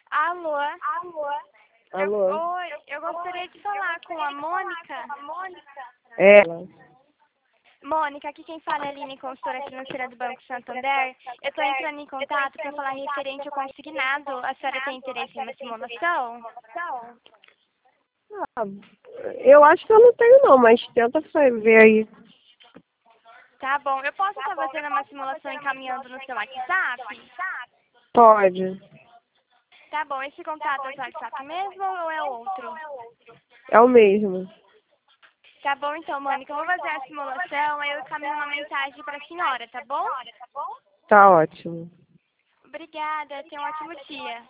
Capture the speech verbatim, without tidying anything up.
Alô? Alô? Eu, Alô? oi, eu gostaria de falar com a Mônica. É. Mônica, aqui quem fala é a Aline, consultora financeira do Banco Santander. Eu estou entrando em contato para falar referente ao consignado. A senhora tem interesse em uma simulação? Ah, eu acho que eu não tenho não, mas tenta fa- ver aí. Tá bom. Eu posso estar fazendo uma simulação encaminhando no seu WhatsApp? Pode. Tá bom. Esse contato é o seu WhatsApp mesmo ou é outro? É o mesmo. Tá bom então, Mônica. Eu vou fazer a simulação, aí eu encaminho uma mensagem para a senhora, tá bom? Tá ótimo. Obrigada. Tenha um ótimo dia.